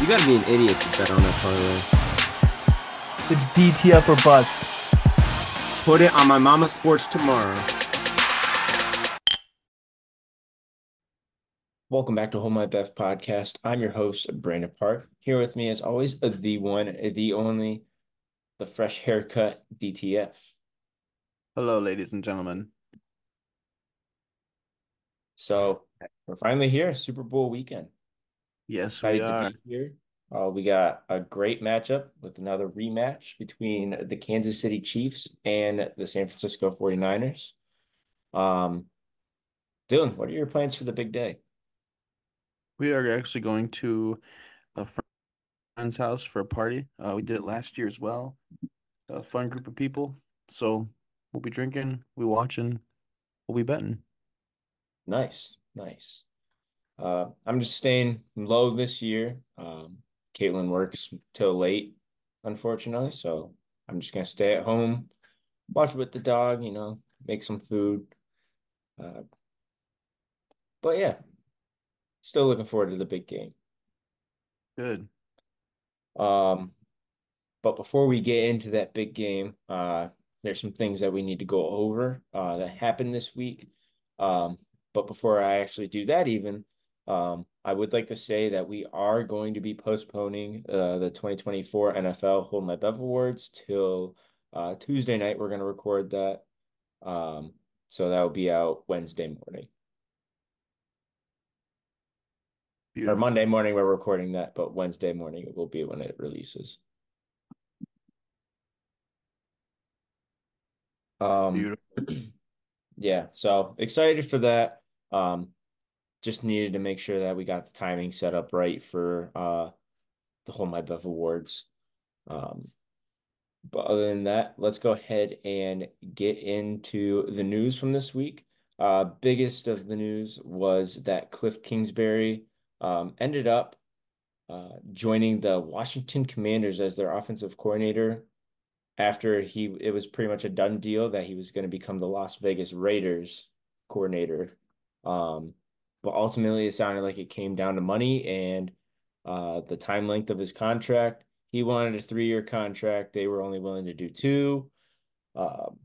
gotta be an idiot to bet on that parlay. It's DTF or bust. Put it on my mama's porch tomorrow. Welcome back to Hold My Beth podcast. I'm your host, Brandon Park. Here with me, as always, the one, the only, the fresh haircut DTF. Hello, ladies and gentlemen. So we're finally here, Super Bowl weekend. Yes, we Excited to are. be here. We got a great matchup with another rematch between the Kansas City Chiefs and the San Francisco 49ers. Um, Dylan, what are your plans for the big day? We are actually going to a friend's house for a party. We did it last year as well. A fun group of people. So we'll be drinking, we'll be watching, we'll be betting. Nice, nice. I'm just staying low this year. Caitlin works till late, unfortunately, so I'm just gonna stay at home, watch with the dog, make some food. Uh, but yeah, still looking forward to the big game. Good. Um, but before we get into that big game, there's some things that we need to go over that happened this week. Um, but before I actually do that, even I would like to say that we are going to be postponing the 2024 NFL Hold My Bev Awards till Tuesday night. We're going to record that. Um, so that will be out Wednesday morning or Beautiful. Monday morning. We're recording that, but Wednesday morning it will be when it releases. Um, Beautiful. yeah, so excited for that. Um, just needed to make sure that we got the timing set up right for the Hold My Bev Awards. Um, but other than that, let's go ahead and get into the news from this week. Biggest of the news was that Cliff Kingsbury ended up joining the Washington Commanders as their offensive coordinator after it was pretty much a done deal that he was going to become the Las Vegas Raiders coordinator. Um, but ultimately, it sounded like it came down to money and the time length of his contract. He wanted a 3-year contract. They were only willing to do two. Um,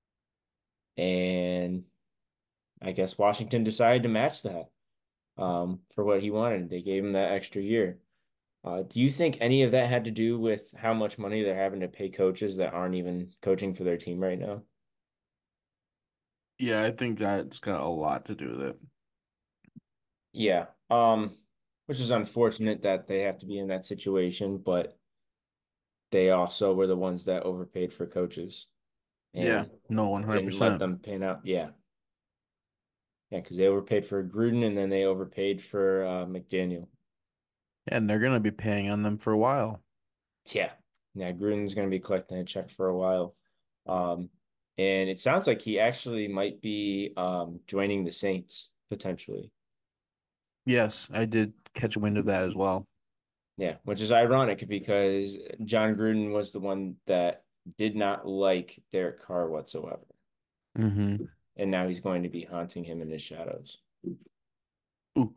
and I guess Washington decided to match that for what he wanted. They gave him that extra year. Do you think any of that had to do with how much money they're having to pay coaches that aren't even coaching for their team right now? Yeah, I think that's got a lot to do with it. Yeah. Which is unfortunate that they have to be in that situation, but they also were the ones that overpaid for coaches Yeah, and no, didn't let 100%. them pan out. Yeah. Yeah, because they overpaid for Gruden and then they overpaid for McDaniel. And they're gonna be paying on them for a while. Yeah. Yeah, Gruden's gonna be collecting a check for a while. Um, and it sounds like he actually might be joining the Saints potentially. Yes, I did catch wind of that as well. Yeah, which is ironic because John Gruden was the one that did not like Derek Carr whatsoever. Mm-hmm. And now he's going to be haunting him in his shadows. Ooh,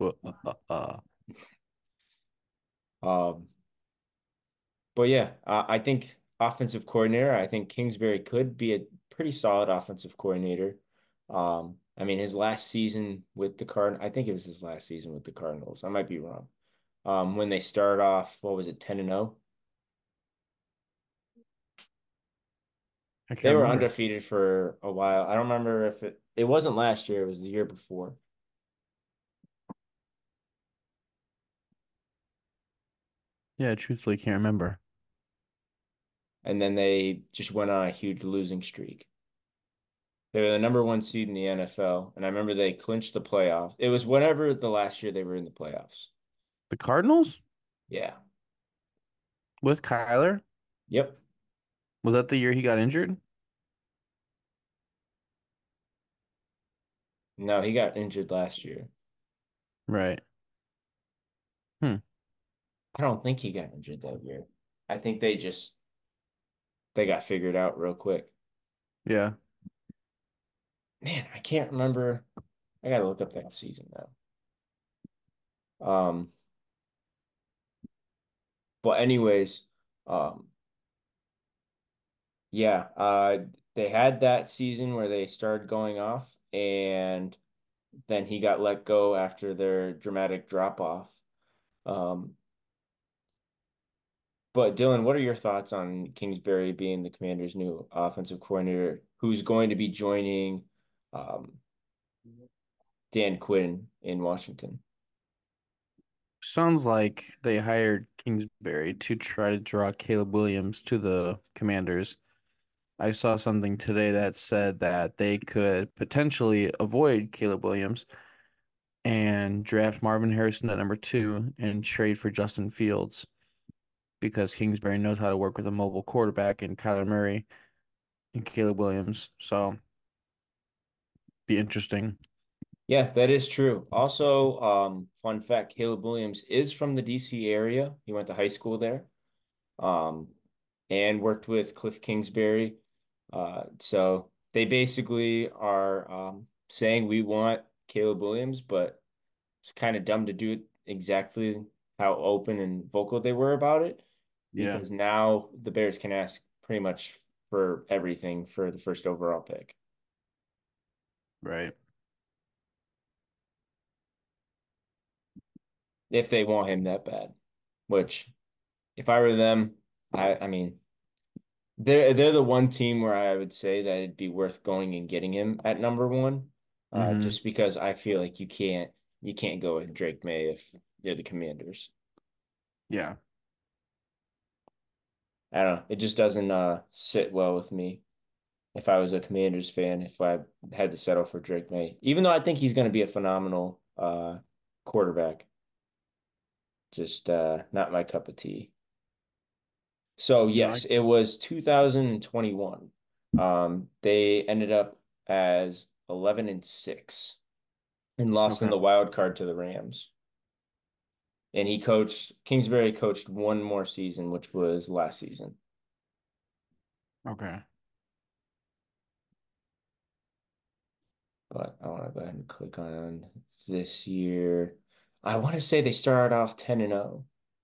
Um, but yeah, I think offensive coordinator, I think Kingsbury could be a pretty solid offensive coordinator. I mean, his last season with the I think it was his last season with the Cardinals. I might be wrong. When they started off, what was it, 10-0? I They can't were remember. undefeated for a while. I don't remember if it wasn't last year, it was the year before. Yeah, truthfully, can't remember. And then they just went on a huge losing streak. They were the number one seed in the NFL, and I remember they clinched the playoffs. It was whenever the last year they were in the playoffs. The Cardinals Yeah. with Kyler? Yep. Was that the year he got injured? No, he got injured last year. Right. Hmm. I don't think he got injured that year. I think they got figured out real quick. Yeah. Man, I can't remember. I gotta look up that season now. Um, But anyways, um, yeah, they had that season where they started going off, and then he got let go after their dramatic drop off. Um, but Dylan, what are your thoughts on Kingsbury being the Commanders' new offensive coordinator, who's going to be joining um, Dan Quinn in Washington? Sounds like they hired Kingsbury to try to draw Caleb Williams to the Commanders. I saw something today that said that they could potentially avoid Caleb Williams and draft Marvin Harrison at number two and trade for Justin Fields because Kingsbury knows how to work with a mobile quarterback in Kyler Murray and Caleb Williams. So be interesting. Yeah, that is true. Also, fun fact, Caleb Williams is from the DC area. He went to high school there. Um, and worked with Cliff Kingsbury. So they basically are saying we want Caleb Williams, but it's kind of dumb to do it exactly how open and vocal they were about it, Yeah, because now the Bears can ask pretty much for everything for the first overall pick right. if they want him that bad. Which, if I were them, I mean, they're the one team where I would say that it'd be worth going and getting him at number one, Hmm. just because I feel like you can't go with Drake May if you're the Commanders. Yeah. I don't know. It just doesn't sit well with me if I was a Commanders fan, if I had to settle for Drake May. Even though I think he's going to be a phenomenal quarterback, just not my cup of tea. So No, yes, it was 2021. They ended up as 11-6 and lost in okay. the wild card to the Rams. And Kingsbury coached one more season, which was last season. Okay. But I want to go ahead and click on this year. I want to say they started off 10-0.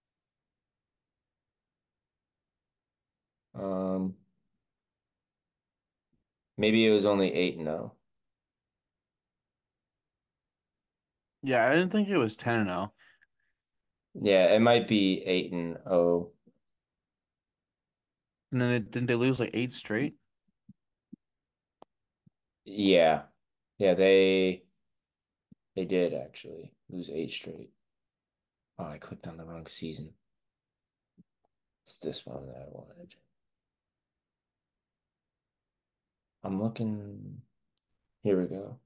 Um, maybe it was only 8-0. Yeah, I didn't think it was 10-0. Yeah, it might be 8-0. And then didn't they lose like eight straight? Yeah. Yeah, they did actually lose 8 straight. Oh, I clicked on the wrong season. It's this one that I wanted. I'm looking. Here we go.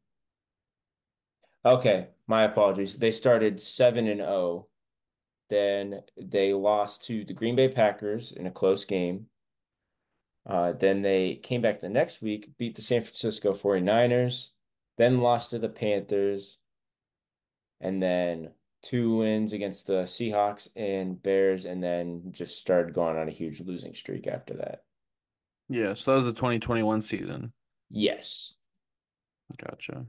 Okay, my apologies. They started 7-0. Then they lost to the Green Bay Packers in a close game. Then they came back the next week, beat the San Francisco 49ers, then lost to the Panthers, and then 2 wins against the Seahawks and Bears, and then just started going on a huge losing streak after that. Yeah, so that was the 2021 season. Yes. Gotcha.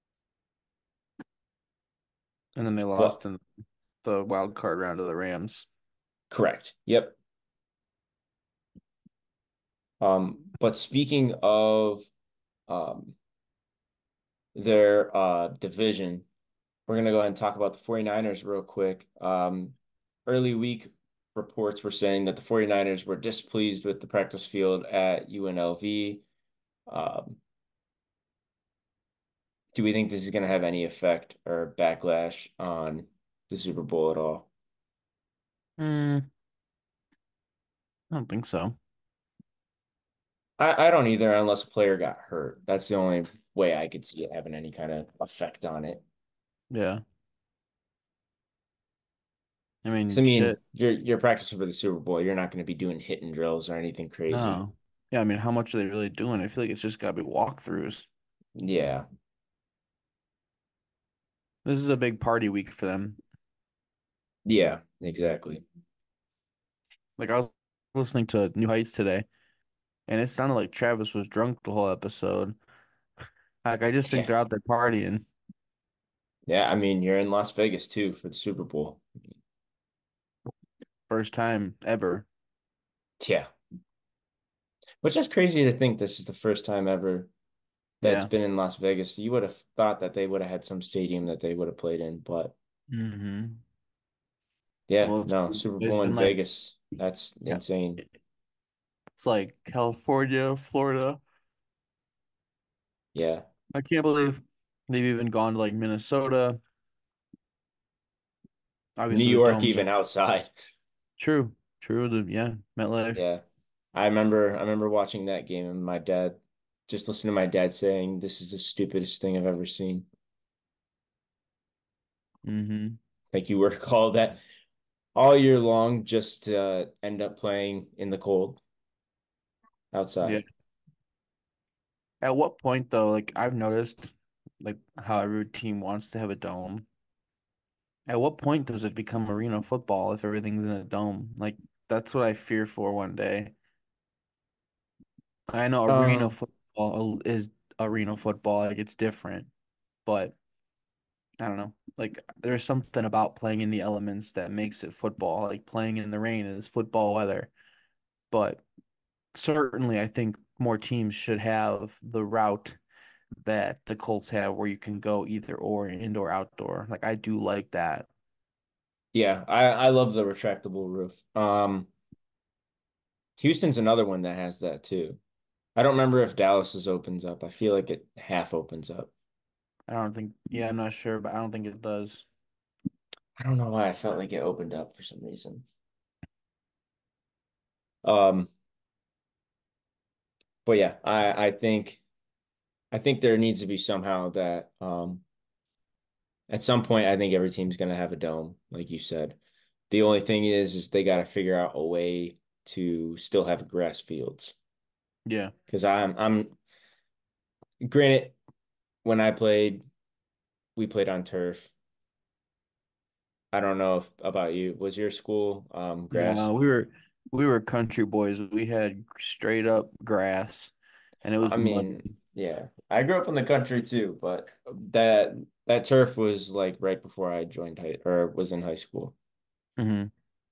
And then they lost But in the wild card round to the Rams. correct. Yep. But speaking of um their division, we're gonna go ahead and talk about the 49ers real quick. Early week reports were saying that the 49ers were displeased with the practice field at UNLV. Um, do we think this is gonna have any effect or backlash on the Super Bowl at all? Hmm, I don't think so. I don't either, unless a player got hurt. That's the only way I could see it having any kind of effect on it. Yeah. I Because mean, I mean, shit. you're practicing for the Super Bowl. You're not going to be doing hitting drills or anything crazy. No. Yeah, I mean, how much are they really doing? I feel like it's just gotta be walkthroughs. Yeah, This is a big party week for them. yeah, exactly. Like I was listening to New Heights today, and it sounded like Travis was drunk the whole episode. Like I just think Yeah, they're out there partying. yeah. I mean, you're in Las Vegas too for the Super Bowl. First time ever. Yeah. Which is crazy to think this is the first time ever that's Yeah. been in Las Vegas. You would have thought that they would have had some stadium that they would have played in, but Hmm. yeah, Well, no, Super there's Bowl in been like, Vegas. That's yeah, insane. it's like California, Florida. Yeah. I can't believe they've even gone to like Minnesota. New Obviously, the York domes are even outside. true. True. Yeah, MetLife. Yeah. I remember watching that game and my dad just listening to my dad saying this is the stupidest thing I've ever seen. Hmm. Like you were called that all year long just to end up playing in the cold Yeah. outside. At what point though, like I've noticed like how every team wants to have a dome. At what point does it become arena football if everything's in a dome? Like that's what I fear for one day. I know arena Um, football is arena football, like it's different, but I don't know. Like there's something about playing in the elements that makes it football. Like playing in the rain is football weather. But certainly I think more teams should have the route that the Colts have where you can go either or indoor outdoor. Like I do like that. yeah, I love the retractable roof. Houston's another one that has that too. I don't remember if Dallas's opens up. I feel like it half opens up. I don't think yeah, I'm not sure, but I don't think it does. I don't know why I felt like it opened up for some reason. Um, but yeah, I think there needs to be somehow that at some point I think every team's gonna have a dome, like you said. The only thing is they got to figure out a way to still have grass fields. Yeah. Because I'm granted when I played, we played on turf. I don't know if, about you. Was your school grass? No, we were country boys. We had straight up grass and it was I mean, muddy. yeah, I grew up in the country too, but that turf was like right before I joined high or was in high school. Hmm.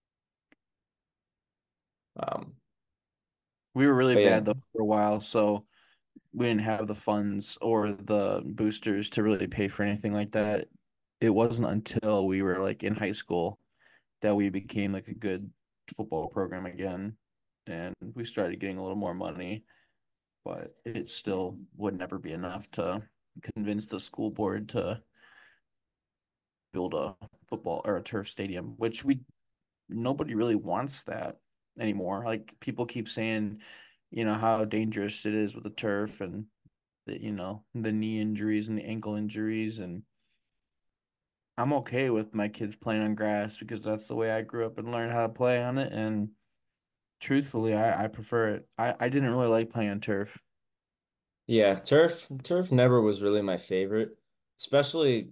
Um, We were really but yeah, bad though for a while, so we didn't have the funds or the boosters to really pay for anything like that. It wasn't until we were like in high school that we became like a good football program again, and we started getting a little more money, but it still would never be enough to convince the school board to build a football or a turf stadium, which we nobody really wants that anymore. Like people keep saying, how dangerous it is with the turf and the knee injuries and the ankle injuries. And I'm okay with my kids playing on grass because that's the way I grew up and learned how to play on it. And truthfully, I prefer it. I didn't really like playing on turf. yeah, turf never was really my favorite, especially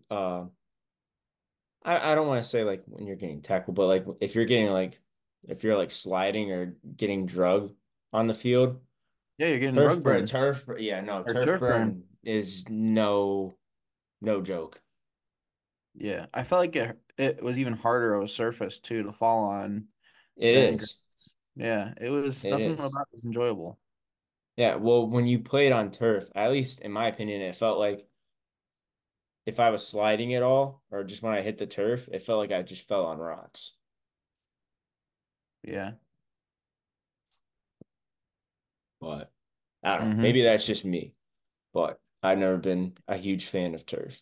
I don't want to say like when you're getting tackled, but like if you're getting like if you're like sliding or getting drugged on the field, Yeah, you're getting rug burn yeah, no, or turf turf burn. burn is no joke. Yeah, I felt like it was even harder of a surface too to fall on It than is. grass. Yeah, it was It nothing is. about it was enjoyable. Yeah, well, when you played on turf, at least in my opinion, it felt like if I was sliding at all or just when I hit the turf, it felt like I just fell on rocks. Yeah. But I don't know. Hmm. Maybe that's just me, but I've never been a huge fan of turf.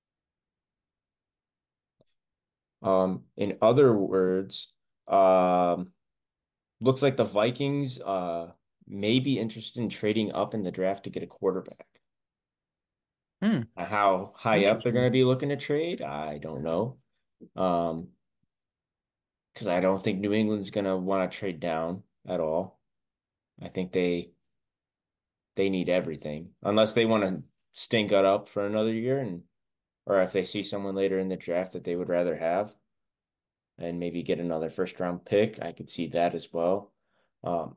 In other words, um, looks like the Vikings may be interested in trading up in the draft to get a quarterback. Hmm. How high up they're going to Interesting. be looking to trade, I don't know. Um, because I don't think New England's going to want to trade down at all. I think they need everything unless they want to stink it up for another year and or if they see someone later in the draft that they would rather have and maybe get another first round pick, I could see that as well. Um,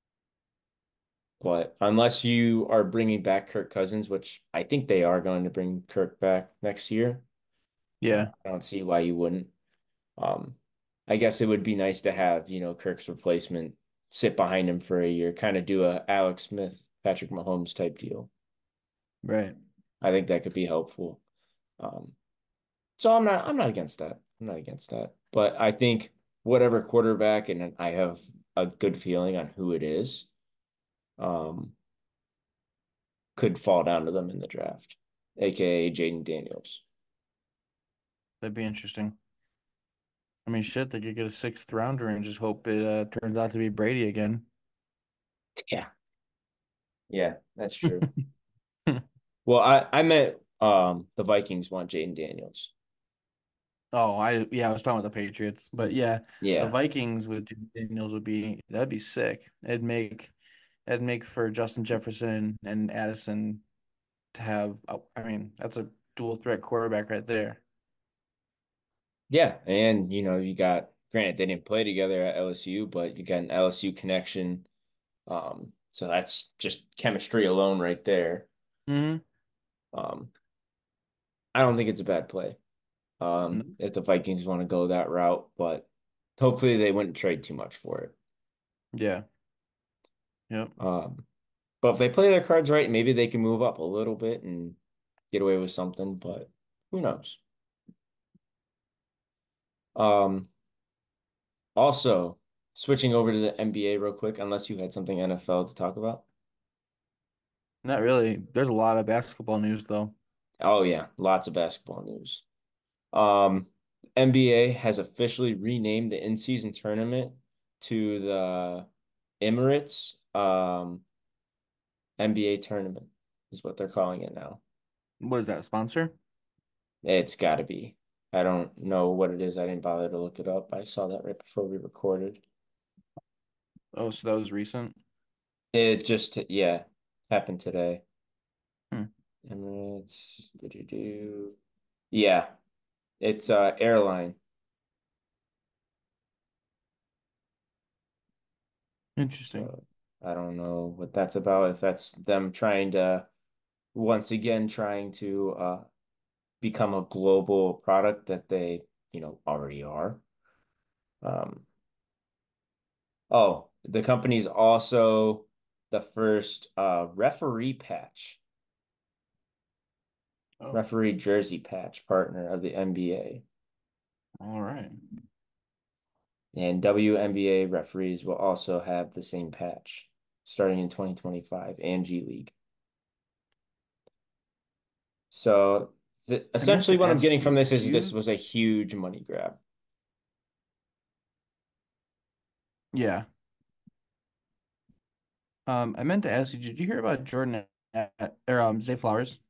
but unless you are bringing back Kirk Cousins, which I think they are going to bring Kirk back next year, Yeah. I don't see why you wouldn't. Um, I guess it would be nice to have, Kirk's replacement sit behind him for a year, kind of do a Alex Smith, Patrick Mahomes type deal. Right. I think that could be helpful. Um, so I'm not against that. I'm not against that. But I think whatever quarterback, and I have a good feeling on who it is, um, could fall down to them in the draft, aka Jaden Daniels. That'd be interesting. I mean, shit, they could get a sixth rounder and just hope it turns out to be Brady again. Yeah. Yeah, that's true. Well, I meant the Vikings want Jaden Daniels. Oh, I was talking about the Patriots, but yeah, the Yeah. Vikings with Daniels that'd be sick. It'd make for Justin Jefferson and Addison to have. I mean, that's a dual threat quarterback right there. Yeah. And you got granted they didn't play together at LSU, but you got an LSU connection. So that's just chemistry alone right there. Hmm. Um, I don't think it's a bad play. If the Vikings want to go that route, but hopefully they wouldn't trade too much for it. Yeah. Yep. But if they play their cards right, maybe they can move up a little bit and get away with something, but who knows? Um, Also, switching over to the NBA real quick, unless you had something NFL to talk about. Not really. There's a lot of basketball news though. Oh yeah, lots of basketball news. Um, NBA has officially renamed the in-season tournament to the Emirates NBA tournament is what they're calling it now. What is that, sponsor? It's got to be. I don't know what it is. I didn't bother to look it up. I saw that right before we recorded. Oh, so that was recent. It just, yeah, happened today. Hmm. Emirates, do. Yeah, it's airline. Interesting. So I don't know what that's about. If that's them trying to once again trying to become a global product that they, already are. Um, oh, the company's also the first referee patch, Oh, referee jersey patch partner of the NBA. all right. And WNBA referees will also have the same patch starting in 2025 and G League. So I meant essentially to what I'm ask getting you, from this did is this you? was a huge money grab. Yeah. I meant to ask you, did you hear about Jordan or Zay Flowers?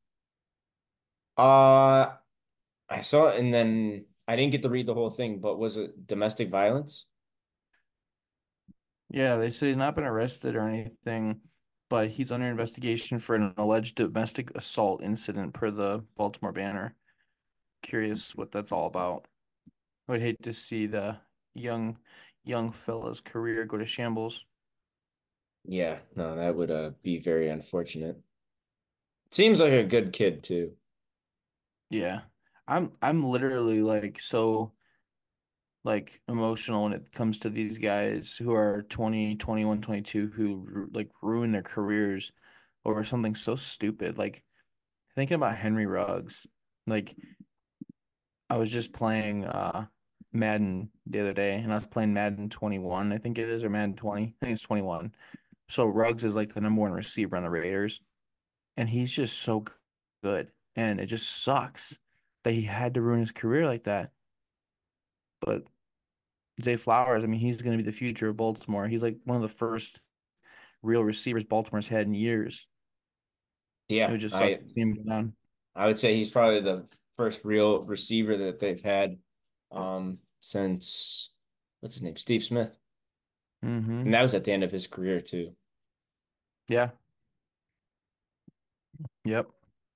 Uh, I saw it and then I didn't get to read the whole thing, but was it domestic violence? Yeah, they say he's not been arrested or anything, but he's under investigation for an alleged domestic assault incident per the Baltimore Banner. Curious what that's all about. I would hate to see the young young fella's career go to shambles. Yeah, no, that would be very unfortunate. Seems like a good kid too. Yeah. I'm literally like so like emotional when it comes to these guys who are 20, 21, 22 who like ruin their careers over something so stupid. Like thinking about Henry Ruggs. Like I was just playing Madden the other day and I was playing Madden 21, I think it is, or Madden 20. I think it's 21. So Ruggs is like the number one receiver on the Raiders and he's just so good. And it just sucks that he had to ruin his career like that. But Zay Flowers, I mean, he's going to be the future of Baltimore. He's like one of the first real receivers Baltimore's had in years. It Yeah, would just suck I to see him go down. I would say he's probably the first real receiver that they've had since what's his name? Steve Smith. And Hmm. that was at the end of his career too. Yeah. Yep.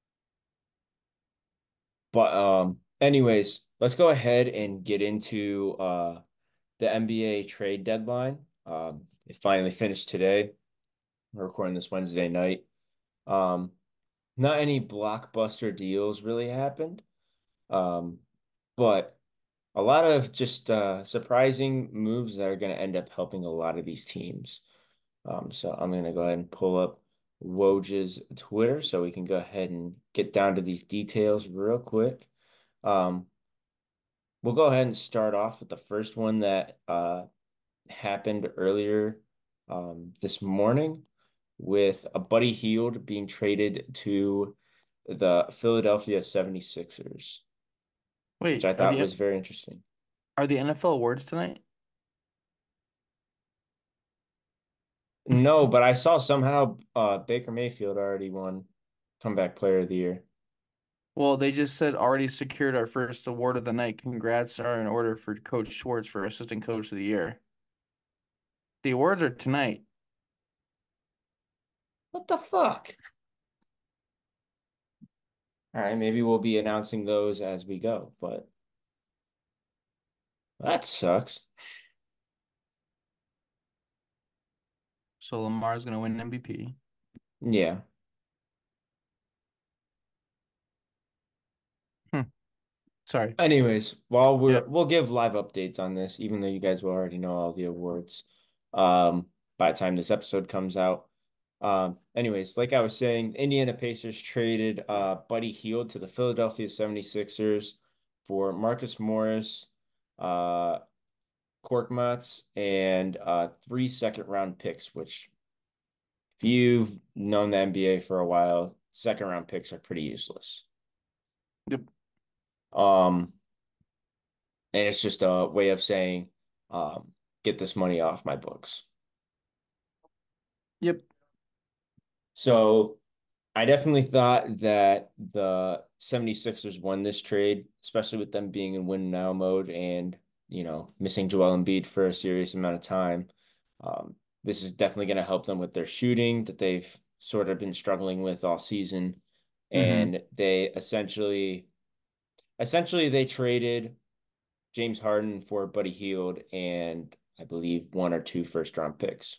But anyways, let's go ahead and get into the NBA trade deadline. It finally finished today. We're recording this Wednesday night. Um, Not any blockbuster deals really happened. Um, but a lot of just surprising moves that are going to end up helping a lot of these teams. So I'm going to go ahead and pull up Woj's Twitter so we can go ahead and get down to these details real quick. Um, we'll go ahead and start off with the first one that happened earlier this morning with a Buddy Hield being traded to the Philadelphia 76ers, which Wait, I thought was very interesting. are the NFL awards tonight? No, but I saw somehow Baker Mayfield already won Comeback Player of the Year. Well, they just said already secured our first award of the night. Congrats are in order for Coach Schwartz for Assistant Coach of the Year. The awards are tonight. What the fuck? All right, maybe we'll be announcing those as we go, but that sucks. So Lamar's gonna win MVP. Yeah. Hmm. Sorry. Anyways, while Yep. we'll give live updates on this, even though you guys will already know all the awards, um, by the time this episode comes out. Anyways, like I was saying, Indiana Pacers traded Buddy Hield to the Philadelphia 76ers for Marcus Morris, uh, Korkmaz, and 3 second round picks, which if you've known the NBA for a while, second round picks are pretty useless. Yep. Um, and it's just a way of saying, um, get this money off my books. Yep. So I definitely thought that the 76ers won this trade, especially with them being in win now mode and, missing Joel Embiid for a serious amount of time. This is definitely going to help them with their shooting that they've sort of been struggling with all season. Mm-hmm. And they essentially they traded James Harden for Buddy Hield and I believe 1 or 2 first round picks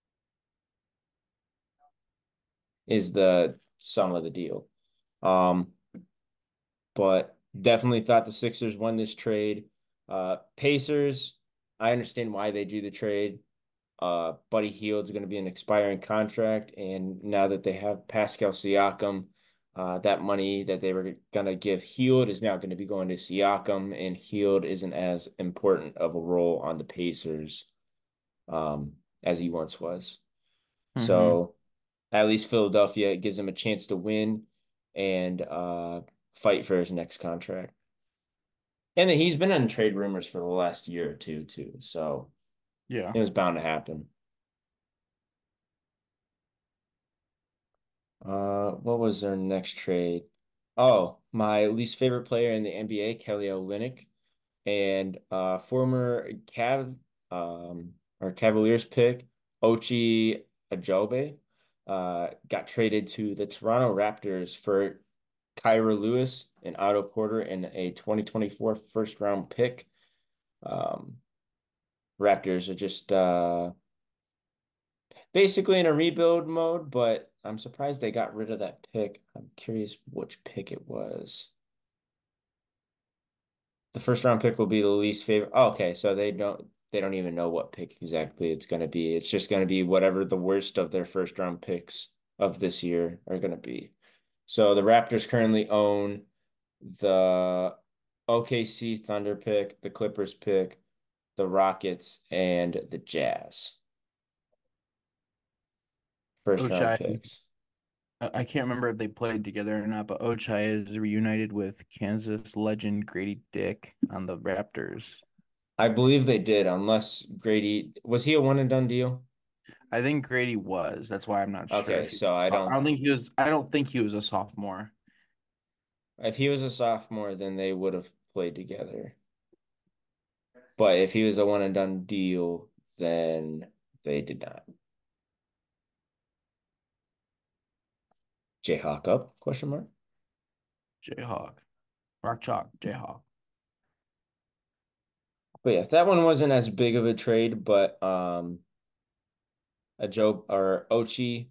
is the sum of the deal. Um, but definitely thought the Sixers won this trade. Pacers, I understand why they do the trade. Buddy Hield's going to be an expiring contract, and now that they have Pascal Siakam, that money that they were going to give Hield is now going to be going to Siakam, and Hield isn't as important of a role on the Pacers as he once was. Mm-hmm. So at least Philadelphia gives him a chance to win and fight for his next contract. And then he's been in trade rumors for the last year or two too, so Yeah. it was bound to happen. What was their next trade? Oh, my least favorite player in the NBA, Kelly Olynyk, and former Cavaliers pick, Ochai Ajobe, got traded to the Toronto Raptors for Kyra Lewis and Otto Porter in a 2024 first round pick. Um, Raptors are just basically in a rebuild mode, but I'm surprised they got rid of that pick. I'm curious which pick it was. The first round pick will be the least favorite. Oh, okay, so they don't even know what pick exactly it's going to be. It's just going to be whatever the worst of their first round picks of this year are going to be. So the Raptors currently own the OKC Thunder pick, the Clippers pick, the Rockets, and the Jazz first round Ochai. picks. I can't remember if they played together or not, but Ochai is reunited with Kansas legend Grady Dick on the Raptors. I believe they did, unless Grady was he a one and done deal? I think Grady was. That's why I'm not sure Okay, if he so was. I I don't don't think he was. I don't think he was a sophomore. if he was a sophomore, then they would have played together. But if he was a one and done deal, then they did not. Jayhawk up? Question mark. Jayhawk, Rock Chalk, Jayhawk. But yeah, that one wasn't as big of a trade, but a Joe or Ochi,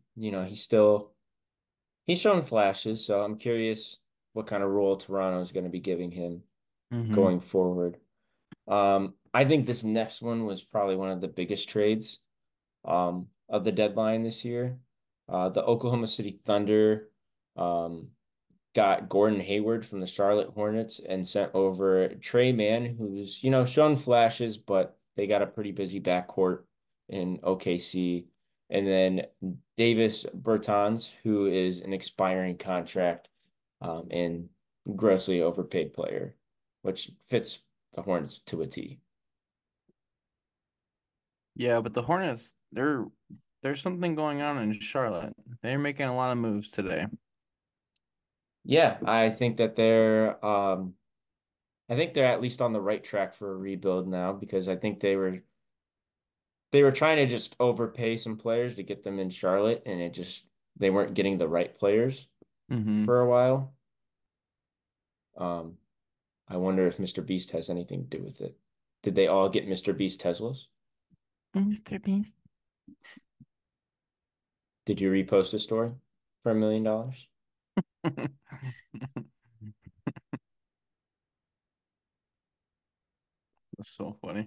he's shown flashes, so I'm curious what kind of role Toronto is going to be giving him Mm-hmm. going forward. I think this next one was probably one of the biggest trades of the deadline this year. The Oklahoma City Thunder um, got Gordon Hayward from the Charlotte Hornets and sent over Trey Mann, who's, shown flashes, but they got a pretty busy backcourt in OKC. And then Davis Bertans, who is an expiring contract and grossly overpaid player, which fits the Hornets to a T. Yeah, but the Hornets, there's something going on in Charlotte. They're making a lot of moves today. Yeah, I think they're at least on the right track for a rebuild now because I think they were trying to just overpay some players to get them in Charlotte and they weren't getting the right players Mm-hmm. for a while. Um, I wonder if Mr. Beast has anything to do with it. Did they all get Mr. Beast Teslas? Mr. Beast. Did you repost a story for $1 million? That's so funny.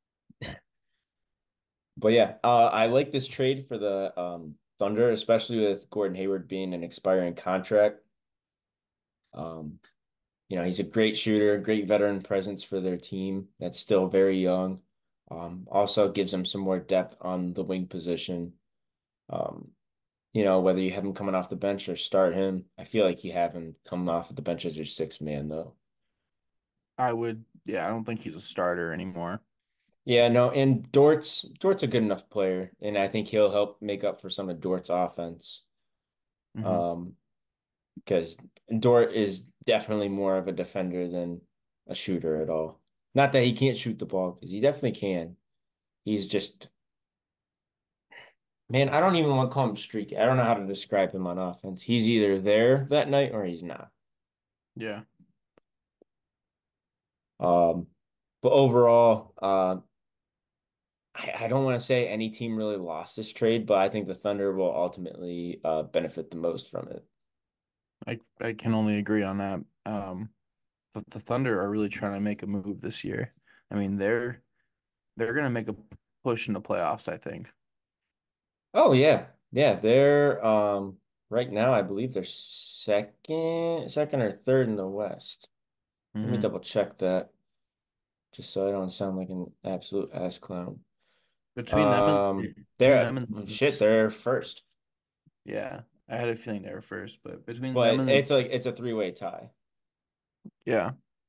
But yeah, I like this trade for the Thunder, especially with Gordon Hayward being an expiring contract. Um, he's a great shooter, great veteran presence for their team that's still very young. Also gives them some more depth on the wing position. Um, whether you have him coming off the bench or start him, I feel like you have him coming off of the bench as your sixth man, though. Yeah, I don't think he's a starter anymore. Yeah, no, and Dort's a good enough player, and I think he'll help make up for some of Dort's offense. Hmm. Um, because Dort is definitely more of a defender than a shooter at all. Not that he can't shoot the ball, because he definitely can. He's just, man, I don't even want to call him streaky. I don't know how to describe him on offense. He's either there that night or he's not. Yeah. Um, but overall, I don't want to say any team really lost this trade, but I think the Thunder will ultimately benefit the most from it. I can only agree on that. The Thunder are really trying to make a move this year. I mean, they're gonna make a push in the playoffs, I think. Oh yeah. Yeah, they're right now I believe they're second or third in the West. Let me Hmm. double check that just so I don't sound like an absolute ass clown. Between them They're and shit, they're first. yeah, I had a feeling they were first, but between them But and it's like the it's a three-way tie. yeah,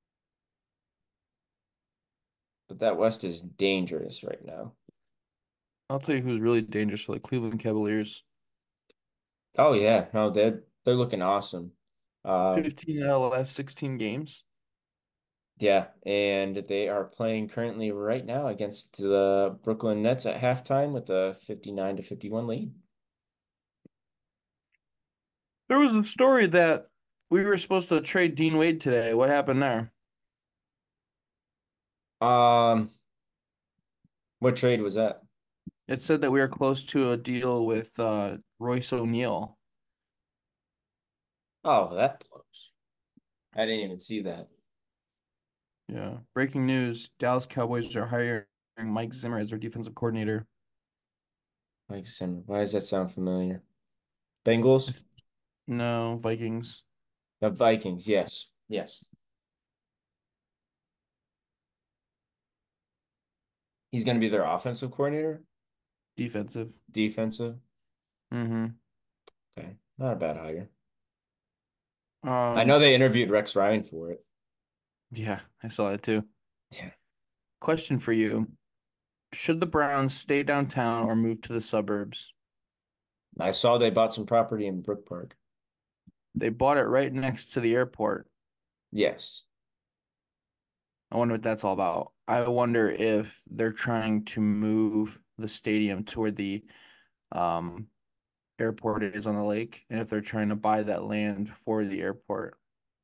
But that West is dangerous right now. I'll tell you who's really dangerous for the Cleveland Cavaliers. Oh yeah, no, they're looking awesome. Um, 15 out of the last 16 games. yeah, and they are playing currently right now against the Brooklyn Nets at halftime with a 59-51 lead. There was a story that we were supposed to trade Dean Wade today. What happened there? Um, what trade was that? It said that we were close to a deal with Royce O'Neal. Oh, that blows. I didn't even see that. Yeah. Breaking news: Dallas Cowboys are hiring Mike Zimmer as their defensive coordinator. Mike Zimmer. Why does that sound familiar? Bengals? No, Vikings The Vikings, yes. Yes. He's going to be their offensive coordinator, defensive. defensive. Mm-hmm. Okay. Not a bad hire. I Um, know they interviewed Rex Ryan for it. yeah, I saw it too. Yeah. Question for you. Should the Browns stay downtown or move to the suburbs? I saw they bought some property in Brook Park. They bought it right next to the airport. Yes. I wonder what that's all about. I wonder if they're trying to move the stadium to where the um airport is on the lake, and if they're trying to buy that land for the airport.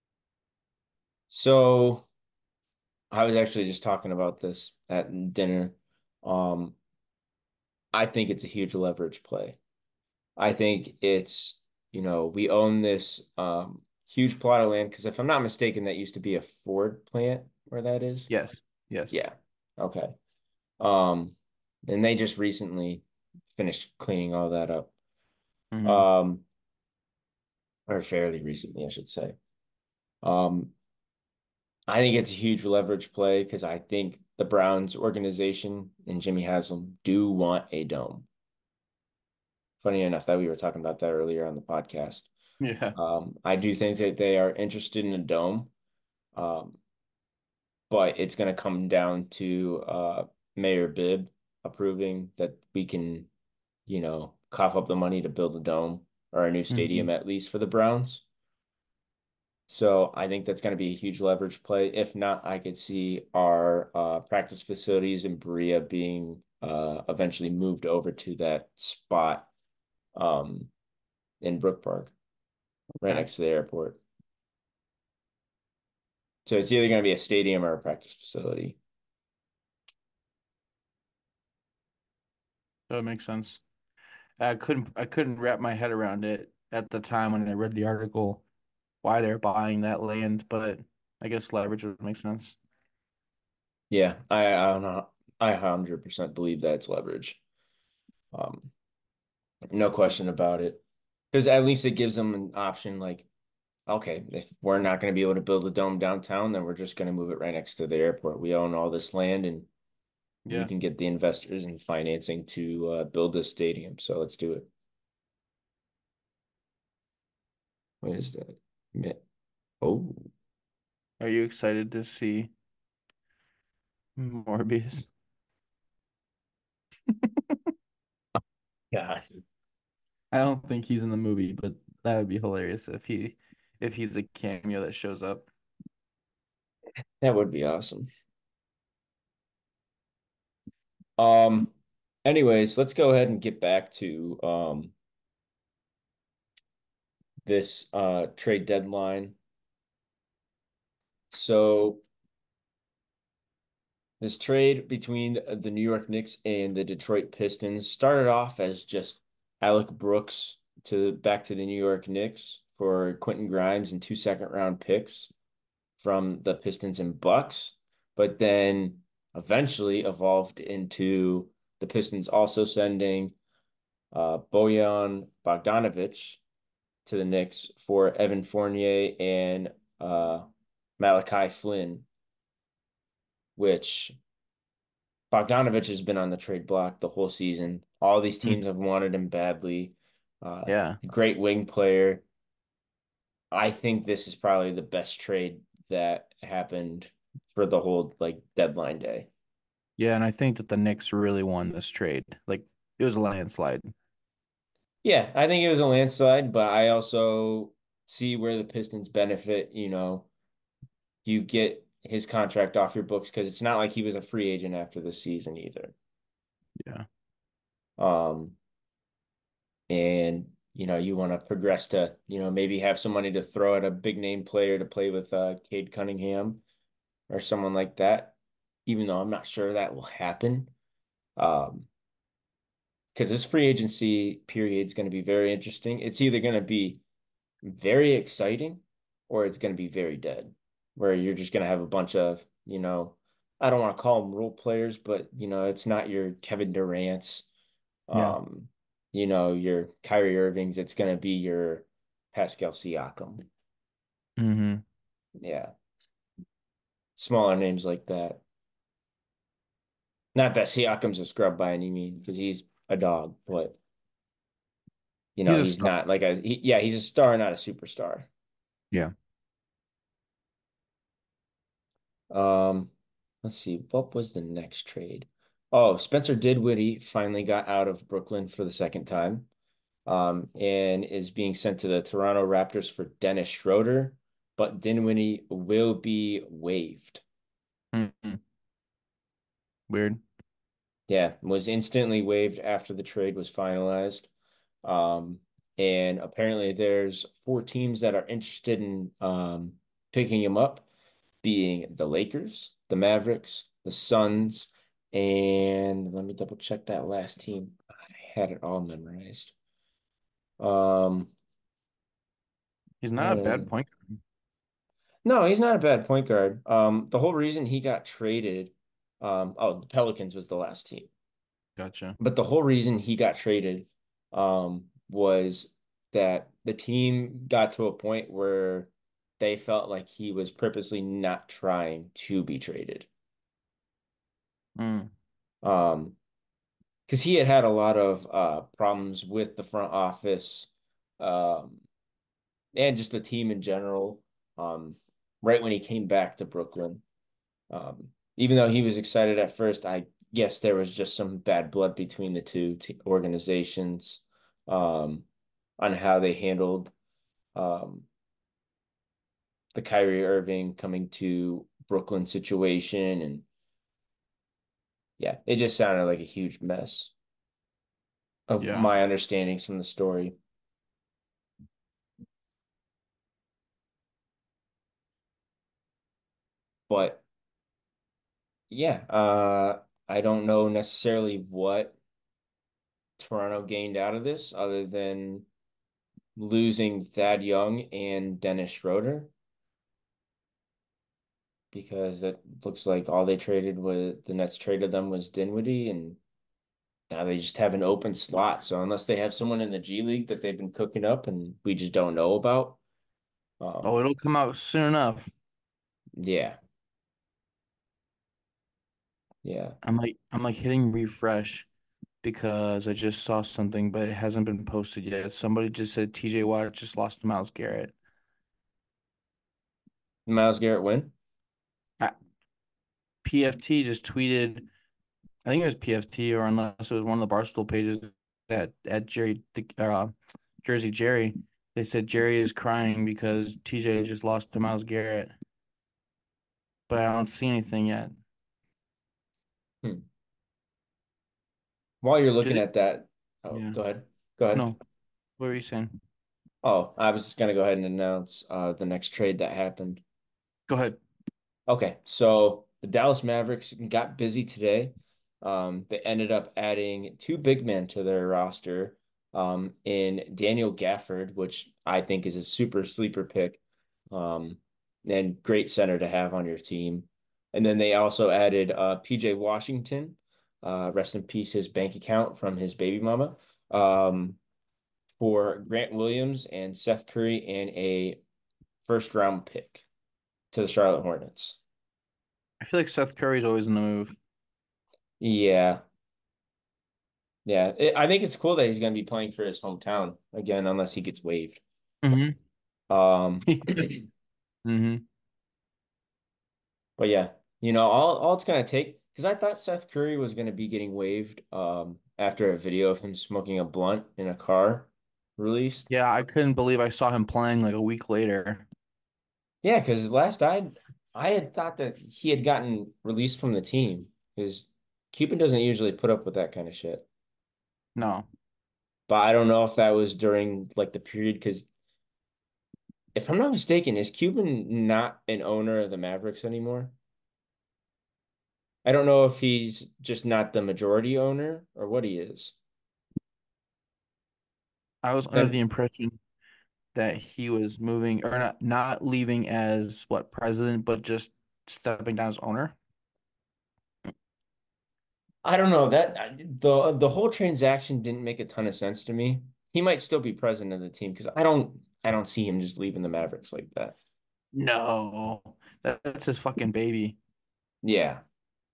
So I was actually just talking about this at dinner. Um, I think it's a huge leverage play. I think we own this huge plot of land because if I'm not mistaken, that used to be a Ford plant where that is. Yes. Yes. Yeah. Okay. Um, and they just recently finished cleaning all that up. Hmm. Um, or fairly recently, I should say. Um, I think it's a huge leverage play because I think the Browns organization and Jimmy Haslam do want a dome. Funny enough that we were talking about that earlier on the podcast. Yeah. I do think that they are interested in a dome, um, but it's going to come down to Mayor Bibb approving that we can, cough up the money to build a dome or a new Hmm. stadium at least for the Browns. So I think that's going to be a huge leverage play. If not, I could see our practice facilities in Berea being eventually moved over to that spot um, in Brook Park, right Okay. next to the airport. So it's either going to be a stadium or a practice facility. That makes sense. I couldn't wrap my head around it at the time when I read the article why they're buying that land, but I guess leverage would make sense. Yeah, I don't know. I 100% believe that's leverage. Um, no question about it. Because at least it gives them an option like, okay, if we're not going to be able to build a dome downtown, then we're just going to move it right next to the airport. We own all this land and we Yeah. can get the investors and financing to build this stadium. So let's do it. What is that? Oh, Are you excited to see Morbius? God, I don't think he's in the movie, but that would be hilarious if he's a cameo that shows up. that would be awesome. Um, anyways, let's go ahead and get back to this trade deadline. So this trade between the New York Knicks and the Detroit Pistons started off as just Alec Brooks to back to the New York Knicks for Quentin Grimes and two second-round picks from the Pistons and Bucks, but then eventually evolved into the Pistons also sending Bojan Bogdanovic to the Knicks for Evan Fournier and Malachi Flynn, which Bogdanovic has been on the trade block the whole season. All these Hmm. teams have wanted him badly. Yeah. Great wing player. I think this is probably the best trade that happened for the whole like deadline day. Yeah, and I think that the Knicks really won this trade. Like it was a landslide. Yeah, I think it was a landslide, but I also see where the Pistons benefit. You get his contract off your books because it's not like he was a free agent after the season either. Yeah. Um, and you want to progress to maybe have some money to throw at a big name player to play with Cade Cunningham or someone like that, even though I'm not sure that will happen. Um, because this free agency period is going to be very interesting. It's either going to be very exciting or it's going to be very dead, where you're just going to have a bunch of, I don't want to call them role players, but it's not your Kevin Durant's, Yeah. um, your Kyrie Irving's. It's going to be your Pascal Siakam. Hmm. Yeah, smaller names like that. Not that Siakam's a scrub by any means, because he's a dog, but He's a he's star. not like yeah, he's a star, not a superstar. Yeah. Um, let's see, what was the next trade? Oh, Spencer Dinwiddie finally got out of Brooklyn for the second time, and is being sent to the Toronto Raptors for Dennis Schroeder, but Dinwiddie will be waived. Hmm. Weird. Yeah, was instantly waived after the trade was finalized. Um, and apparently there's four teams that are interested in picking him up, being the Lakers, the Mavericks, the Suns, and let me double check that last team. I had it all memorized. Um, He's not a bad uh, point guard. no, he's not a bad point guard. The whole reason he got traded. The Pelicans was the last team. Gotcha. But the whole reason he got traded was that the team got to a point where they felt like he was purposely not trying to be traded. Mm, Um, because he had had a lot of problems with the front office, um, and just the team in general. Right when he came back to Brooklyn, even though he was excited at first, I guess there was just some bad blood between the two organizations, um, on how they handled um, the Kyrie Irving coming to Brooklyn situation, and yeah, it just sounded like a huge mess of yeah. my understandings from the story. But yeah, I don't know necessarily what Toronto gained out of this other than losing Thad Young and Dennis Schroeder, because it looks like all they traded was the Nets traded them was Dinwiddie, and now they just have an open slot. So unless they have someone in the G League that they've been cooking up and we just don't know about, Oh, um, it'll come out soon enough. yeah, yeah. I'm like hitting refresh because I just saw something, but it hasn't been posted yet. Somebody just said TJ Watt just lost to Miles Garrett. Miles Garrett win? Uh, PFT just tweeted, I think it was PFT or unless it was one of the Barstool pages at Jersey Jerry. They said Jerry is crying because TJ just lost to Miles Garrett, but I don't see anything yet. Hmm. While you're Did looking it? at that, oh, Yeah. go ahead. Go ahead. No. What were you saying? Oh, I was just gonna go ahead and announce the next trade that happened. Go ahead. Okay, so the Dallas Mavericks got busy today. They ended up adding two big men to their roster, in Daniel Gafford, which I think is a super sleeper pick, um, and great center to have on your team. And then they also added PJ Washington, rest in peace, his bank account from his baby mama, for Grant Williams and Seth Curry and a first round pick to the Charlotte Hornets. I feel like Seth Curry's always in the move. Yeah. Yeah. I think it's cool that he's going to be playing for his hometown again, unless he gets waived. Mm-hmm. Um, Mm-hmm. but yeah, all it's going to take, because I thought Seth Curry was going to be getting waived after a video of him smoking a blunt in a car released. Yeah, I couldn't believe I saw him playing like a week later. Yeah, because I had thought that he had gotten released from the team because Cuban doesn't usually put up with that kind of shit. No. But I don't know if that was during like the period, because if I'm not mistaken, is Cuban not an owner of the Mavericks anymore? I don't know if he's just not the majority owner or what he is. I was under the And impression that he was moving or not leaving as what president, but just stepping down as owner. I don't know that the whole transaction didn't make a ton of sense to me. He might still be president of the team because I don't see him just leaving the Mavericks like that. No, that's his fucking baby. Yeah.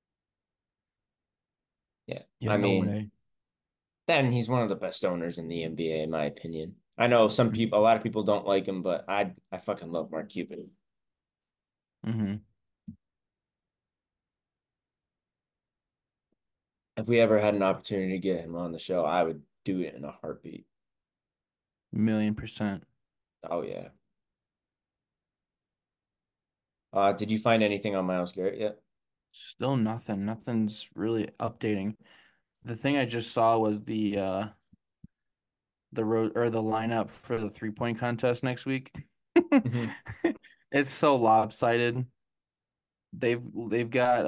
Yeah. Yeah, I no mean, way. then he's one of the best owners in the NBA, in my opinion. I know a lot of people don't like him, but I fucking love Mark Cuban. Mm-hmm. If we ever had an opportunity to get him on the show, I would do it in a heartbeat. 1,000,000%. Oh yeah. Did you find anything on Miles Garrett yet? Still nothing. Nothing's really updating. The thing I just saw was the road or the lineup for the 3-point contest next week. Hmm. It's so lopsided. They've got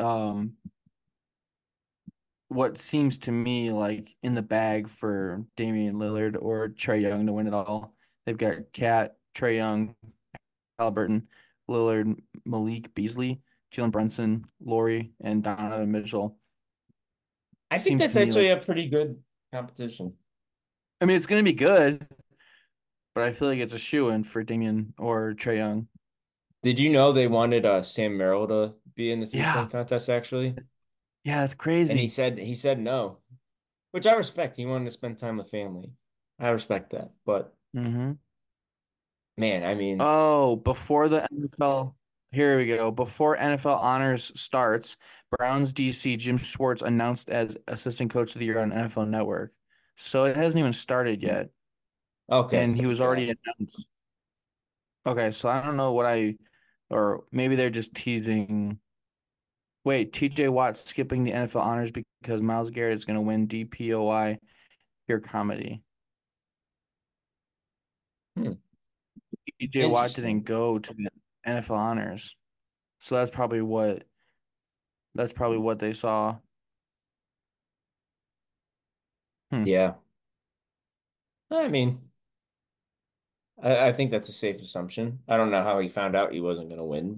what seems to me like in the bag for Damian Lillard or Trae Young to win it all. They've got Cat, Trae Young, Halliburton, Lillard, Malik Beasley. Jalen Brunson, Laurie, and Donovan Mitchell. I think Seems that's to me like actually a pretty good competition. I mean it's gonna be good, but I feel like it's a shoe-in for Damian or Trae Young. Did you know they wanted Sam Merrill to be in the Yeah, three-point contest actually? yeah, it's And he crazy. said he said no, which I respect. He wanted to spend time with family. I respect that. But Hmm. man, I mean, Oh, before the NFL, here we go. Before NFL honors starts, Browns DC Jim Schwartz announced as assistant coach of the year on NFL Network. So it hasn't even started yet, okay, and he thank was God. already announced. Okay, so I don't know or maybe they're just teasing. Wait, TJ Watt skipping the NFL honors because Myles Garrett is going to win DPOY Pure Comedy. Hmm. TJ Watt didn't Interesting. go to the NFL honors, so that's probably what they saw. Hmm. Yeah. I mean, I think that's a safe assumption. I don't know how he found out he wasn't going to win,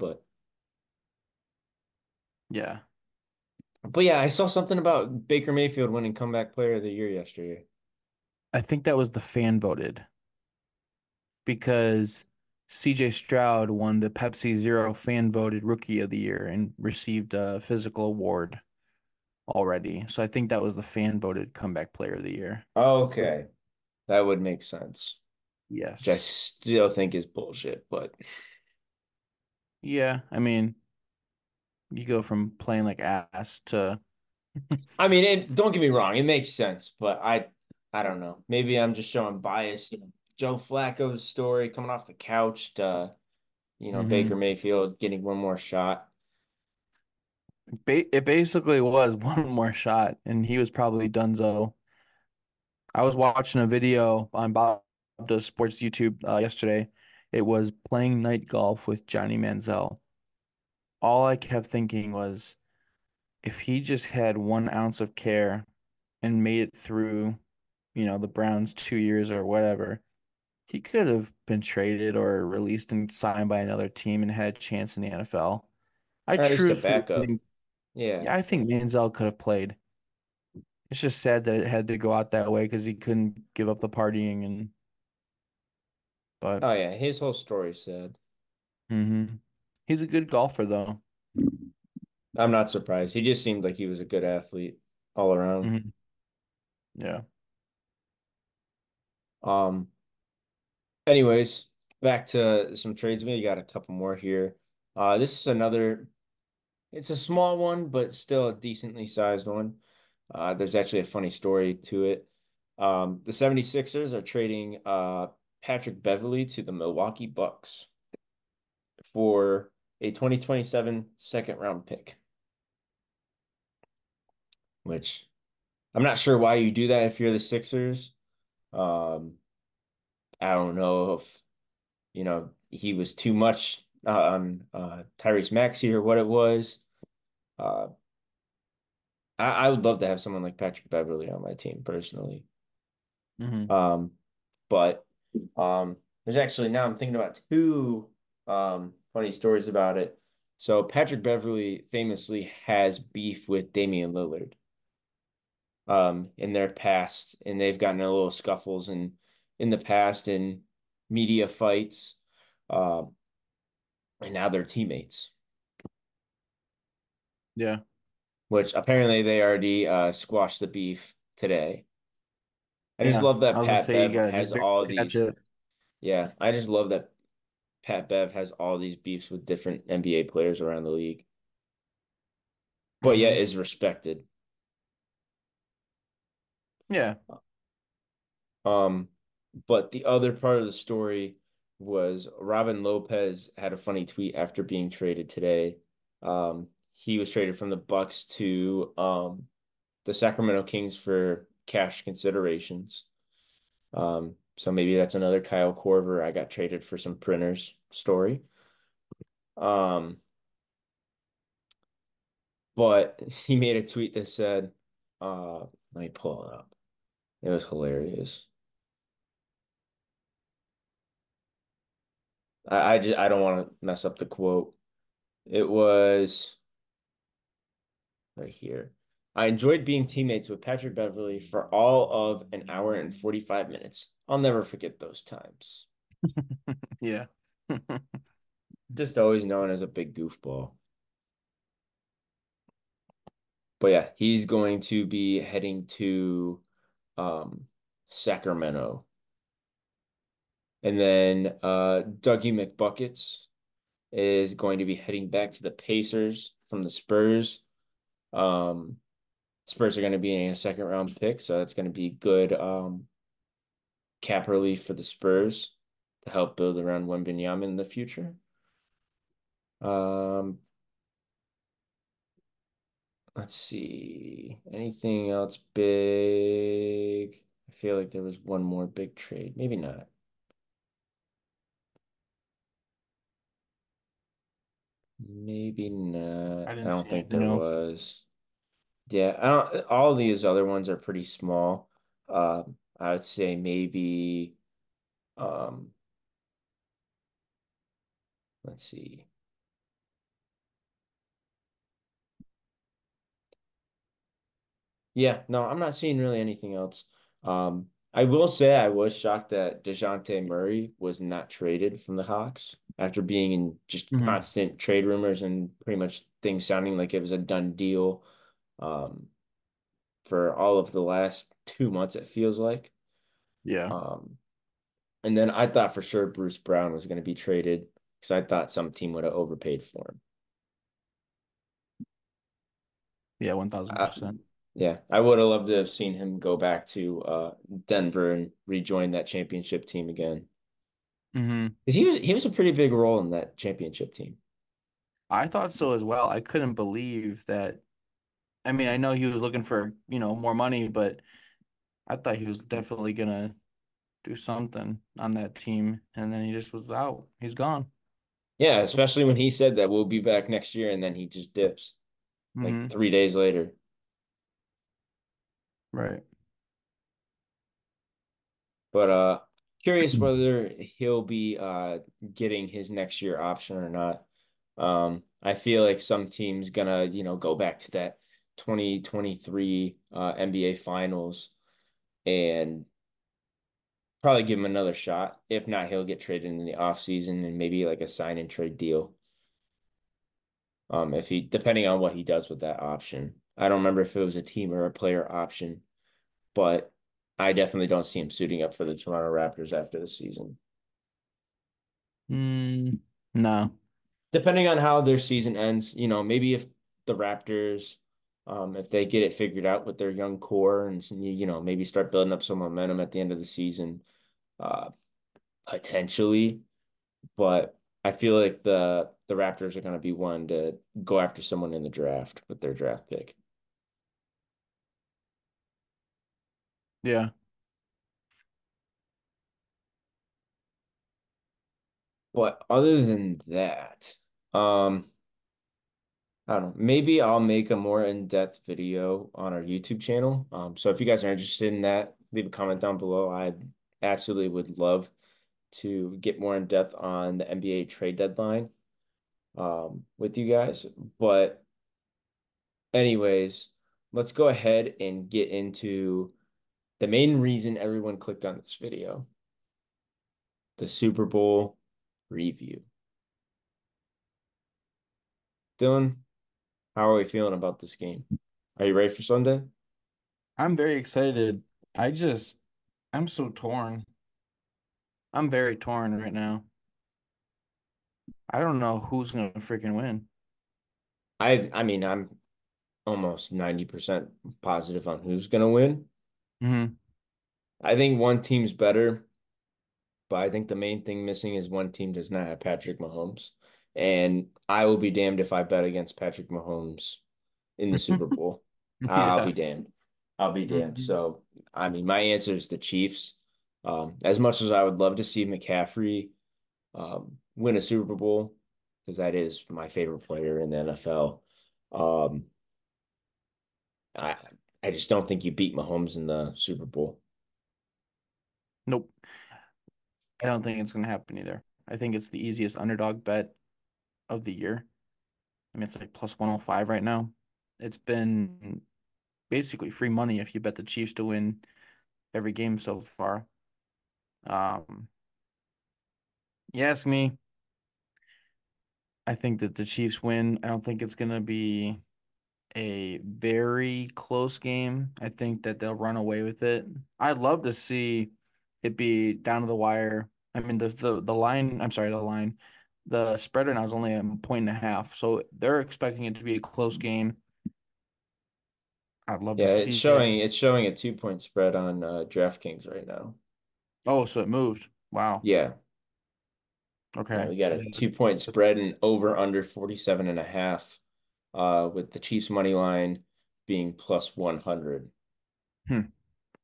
Yeah. but yeah, I saw something about Baker Mayfield winning comeback player of the year yesterday. I think that was the fan voted because CJ Stroud won the Pepsi Zero fan voted rookie of the year and received a physical award already. So I think that was the fan voted comeback player of the year. Okay, that would make sense, which I Yes. still think is bullshit, but Yeah, I mean, you go from playing like ass to I mean, don't get me wrong, it makes sense, but I don't know. Maybe I'm just showing bias. Joe Flacco's story coming off the couch to, Baker hmm. Mayfield getting one more shot. It basically was one more shot and he was probably donezo. I was watching a video on Bob Does Sports YouTube yesterday. It was playing night golf with Johnny Manziel. All I kept thinking was if he just had 1 ounce of care and made it through, the Browns 2 years or whatever, he could have been traded or released and signed by another team and had a chance in the NFL. I Or at least a truthfully backup. think, Yeah. yeah, I think Manziel could have played. It's just sad that it had to go out that way because he couldn't give up the partying but Oh yeah, his whole story said. he's a good golfer though. I'm not surprised. He just seemed like he was a good athlete all around. Hmm. Yeah. Um, anyways, back to some trades. We got a couple more here. This is another, it's a small one, but still a decently sized one. There's actually a funny story to it. The 76ers are trading Patrick Beverley to the Milwaukee Bucks for a 2027 second round pick, which I'm not sure why you do that if you're the Sixers. Um, I don't know if, he was too much on Tyrese Maxey or what it was. Uh, I would love to have someone like Patrick Beverley on my team personally. Hmm. Um, but there's actually now I'm thinking about two funny stories about it. So Patrick Beverley famously has beef with Damian Lillard in their past, and they've gotten in a little scuffles in the past in media fights. Um, and now they're teammates, Yeah. which apparently they already squashed the beef today. I just Yeah. love I that was gonna Pat say you Bev gotta has just all catch these. it. Yeah, I just love that Pat Bev has all these beefs with different NBA players around the league, but yet Hmm. is respected. Yeah. Um, but the other part of the story was Robin Lopez had a funny tweet after being traded today. He was traded from the Bucks to the Sacramento Kings for cash considerations. So maybe that's another Kyle Korver. I got traded for some printers story. Um, but he made a tweet that said, let me pull it up. It was hilarious. I don't want to mess up the quote. It was right here. I enjoyed being teammates with Patrick Beverly for all of an hour and 45 minutes. I'll never forget those times. Yeah. Just always known as a big goofball. But yeah, he's going to be heading to um, Sacramento. And then Dougie McBuckets is going to be heading back to the Pacers from the Spurs. Um, Spurs are going to be in a second round pick, so that's going to be good cap relief for the Spurs to help build around Wembanyama in the future. Um, let's see. Anything else big? I feel like there was one more big trade. Maybe not. Maybe not. I I didn't don't see think anything there else. was. Yeah, I don't. All these other ones are pretty small. I would say maybe. Um, let's see. Yeah, no, I'm not seeing really anything else. I will say I was shocked that DeJounte Murray was not traded from the Hawks after being in just Hmm. constant trade rumors and pretty much things sounding like it was a done deal um, for all of the last 2 months, it feels like. Yeah. Um, and then I thought for sure Bruce Brown was going to be traded because I thought some team would have overpaid for him. Yeah, Uh, 1000%. yeah, I would have loved to have seen him go back to Denver and rejoin that championship team again. Hmm. Because he was a pretty big role in that championship team. I thought so as well. I couldn't believe that. I mean, I know he was looking for, more money, but I thought he was definitely gonna do something on that team, and then he just was out. He's gone. Yeah, especially when he said that we'll be back next year, and then he just dips like Hmm. 3 days later. Right. But curious whether he'll be getting his next year option or not. I feel like some team's gonna, go back to that 2023 NBA Finals and probably give him another shot. If not, he'll get traded in the offseason and maybe like a sign and trade deal. If he depending on what he does with that option. I don't remember if it was a team or a player option, but I definitely don't see him suiting up for the Toronto Raptors after the season. No. Depending on how their season ends, maybe if the Raptors, if they get it figured out with their young core and maybe start building up some momentum at the end of the season, uh, potentially. But I feel like the Raptors are going to be one to go after someone in the draft with their draft pick. Yeah. But other than that, um, I don't know. Maybe I'll make a more in-depth video on our YouTube channel. So if you guys are interested in that, leave a comment down below. I absolutely would love to get more in depth on the NBA trade deadline with you guys. But anyways, let's go ahead and get into the main reason everyone clicked on this video, the Super Bowl review. Dylan, how are we feeling about this game? Are you ready for Sunday? I'm very excited. I just, I'm so torn. I'm very torn right now. I don't know who's gonna freaking win. I mean, I'm almost 90% positive on who's going to win. Hmm. I think one team's better, but I think the main thing missing is one team does not have Patrick Mahomes. And I will be damned if I bet against Patrick Mahomes in the Super Bowl. I'll be Yeah. damned. I'll be damned. Mhm. So, I mean, my answer is the Chiefs. As much as I would love to see McCaffrey win a Super Bowl, because that is my favorite player in the NFL. Um, I I just don't think you beat Mahomes in the Super Bowl. Nope. I don't think it's gonna happen either. I think it's the easiest underdog bet of the year. I mean, it's like plus 105 right now. It's been basically free money if you bet the Chiefs to win every game so far. Um, you ask me, I think that the Chiefs win. I don't think it's going to be a very close game. I think that they'll run away with it. I'd love to see it be down to the wire. I mean, the line, I'm sorry, the line, the spread right now is only a point and a half. So they're expecting it to be a close game. I'd love to Yeah, see it. it's showing a 2 point spread on DraftKings right now. Oh, so it moved. Wow. Yeah. Yeah, Okay. we got a 2 point spread and over under 47 and a half, with the Chiefs money line being plus 100. Hmm.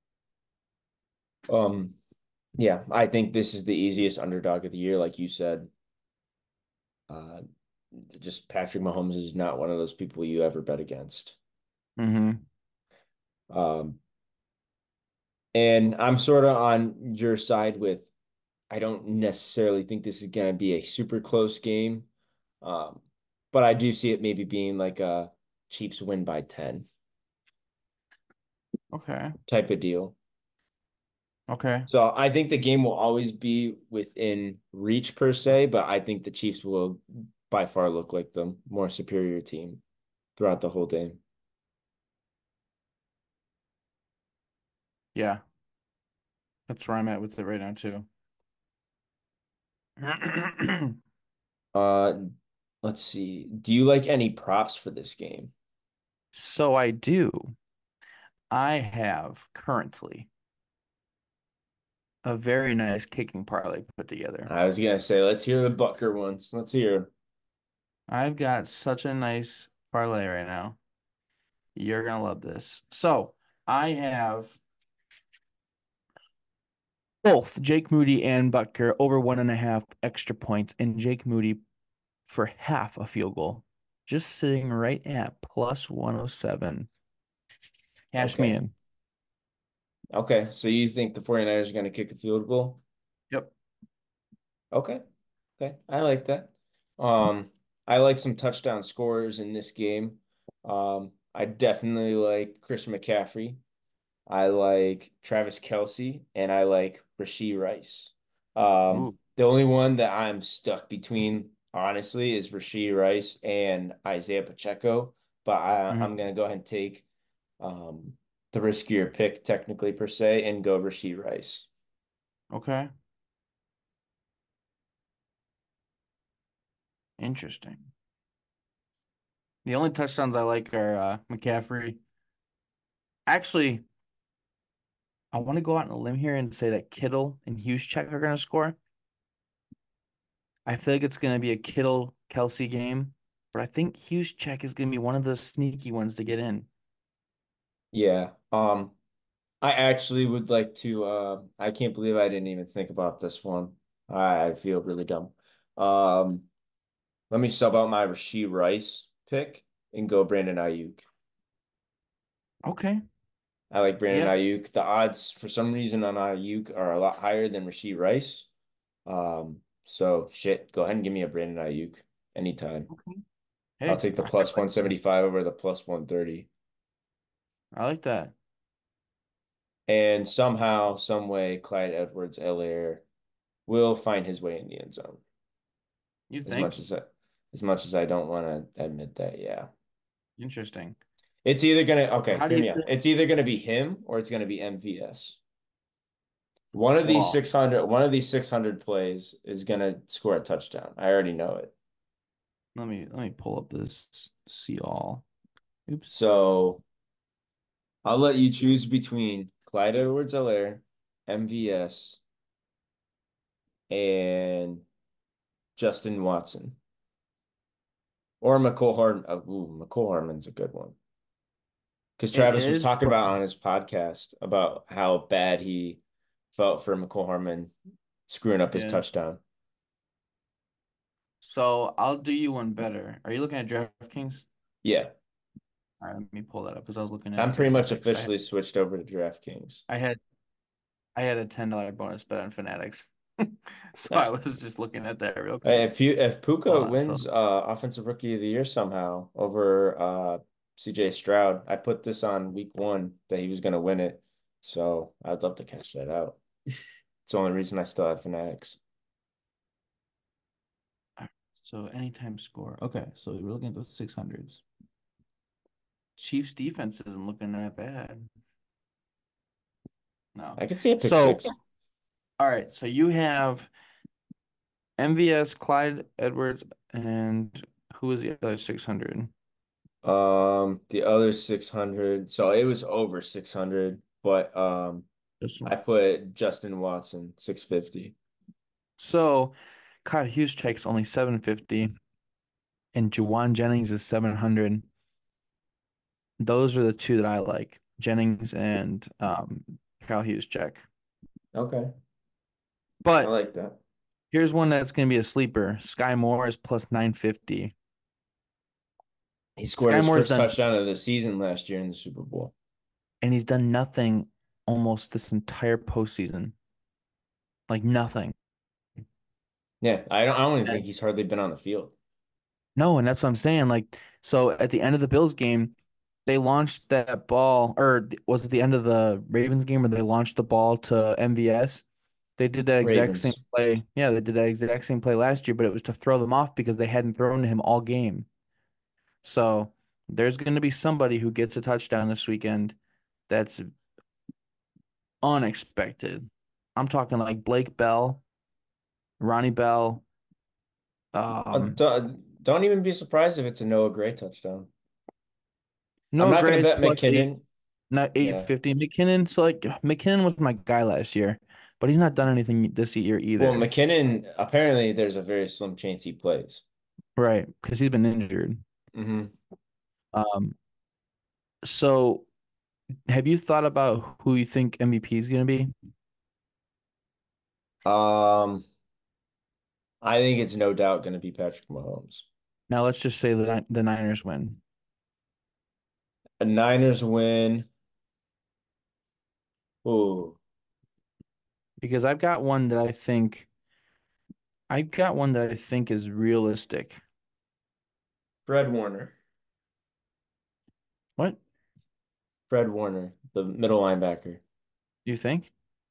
Um, yeah, I think this is the easiest underdog of the year, like you said. Uh, just Patrick Mahomes is not one of those people you ever bet against. Mm-hmm. Um, and I'm sort of on your side with I don't necessarily think this is going to be a super close game. Um, but I do see it maybe being like a Chiefs win by 10 Okay. type of deal. Okay. So I think the game will always be within reach per se, but I think the Chiefs will by far look like the more superior team throughout the whole game. Yeah. That's where I'm at with it right now too. Uh, let's see. Do you like any props for this game? So I do. I have currently a very nice kicking parlay put together. I was gonna say, let's hear the Bucker ones. Let's hear. I've got such a nice parlay right now. You're gonna love this. So I have both Jake Moody and Butker over 1.5 extra points, and Jake Moody for half a field goal, just sitting right at plus 107. Cash me Okay. in. Okay. So you think the 49ers are gonna kick a field goal? Yep. Okay. Okay. I like that. Um, I like some touchdown scorers in this game. I definitely like Christian McCaffrey. I like Travis Kelce, and I like Rashee Rice. Ooh. The only one that I'm stuck between, honestly, is Rashee Rice and Isaiah Pacheco. But I'm Mhm. gonna go ahead and take the riskier pick, technically per se, and go Rashee Rice. Okay. Interesting. The only touchdowns I like are McCaffrey. Actually, I want to go out on a limb here and say that Kittle and Juszczyk are going to score. I feel like it's going to be a Kittle Kelsey game, but I think Juszczyk is going to be one of the sneaky ones to get in. Yeah. I actually would like to. I can't believe I didn't even think about this one. I feel really dumb. Um, Let me sub out my Rashee Rice pick and go Brandon Ayuk. Okay. I like Brandon Yeah. Ayuk. The odds for some reason on Ayuk are a lot higher than Rashee Rice. So shit, go ahead and give me a Brandon Ayuk anytime. Okay. I'll Hey, take the I plus like that. 175 over the plus 130. I like that. And somehow, some way, Clyde Edwards-Helaire will find his way in the end zone. You As think? much as I, as much as I don't want to admit that, yeah. Interesting. It's either gonna, okay, How do hear you me out. feel? It's either gonna be him or it's gonna be MVS. Well, One of these 600 plays is gonna score a touchdown. I already know it. let me pull up this see all. Oops. So I'll let you choose between Clyde Edwards-Helaire, MVS, and Justin Watson. Or McCole Hardman. Ooh, McCole Hardman's a good one. Because It Travis was is, talking but about on his podcast about how bad he felt for McCole Hardman screwing up his yeah. touchdown. So I'll do you one better. Are you looking at DraftKings? Yeah, All right, let me pull that up because I was looking I'm at pretty much Fanatics. officially switched over to DraftKings. I had I had a $10 bonus bet on Fanatics. So I Yeah. was just looking at that real Hey, quick. if Puka So wins Offensive Rookie of the Year somehow over CJ Stroud, I put this on week 1 that he was going to win it. So I'd love to cash that out. It's the only reason I still have Fanatics. so anytime score. Okay, so we're looking at those 600s. Chiefs defense isn't looking that bad. No. I could see a pick So, six. all right, so you have MVS, Clyde Edwards, and who was the other 600? The other 600. So it was over 600, but Justin I Watson. put Justin Watson 650. So Kyle Hughes checks only 750 and Juwan Jennings is 700. Those are the two that I like. Jennings and Kyle Hughes check. Okay. I But like that. here's one that's going to be a sleeper. Sky Moore is plus 950. He scored Sky his Moore's first done, touchdown of the season last year in the Super Bowl. and he's done nothing almost this entire postseason. Like nothing. Yeah, I don't even And think he's hardly been on the field. no, and that's what I'm saying. Like, so at the end of the Bills game, they launched that ball, or was it the end of the Ravens game where they launched the ball to MVS? They did that exact same Ravens. play. Yeah, they did that exact same play last year, but it was to throw them off because they hadn't thrown to him all game. So there's going to be somebody who gets a touchdown this weekend that's unexpected. I'm talking like Blake Bell, Ronnie Bell. Um, Don't even be surprised if it's a Noah Gray touchdown. I'm Noah not going to Gray's bet plus eight, McKinnon. not Yeah. 850. McKinnon, so like McKinnon was my guy last year, but he's not done anything this year Well, either. McKinnon, apparently there's a very slim chance he plays. Right, because he's been injured. Hmm. Um, so have you thought about who you think MVP is going to be? Um, I think it's no doubt going to be Patrick Mahomes. Now let's just say the Niners win. A Niners win. Ooh, Because I've got one that I think is realistic. Fred Warner. What Fred Warner, the middle linebacker. do you think?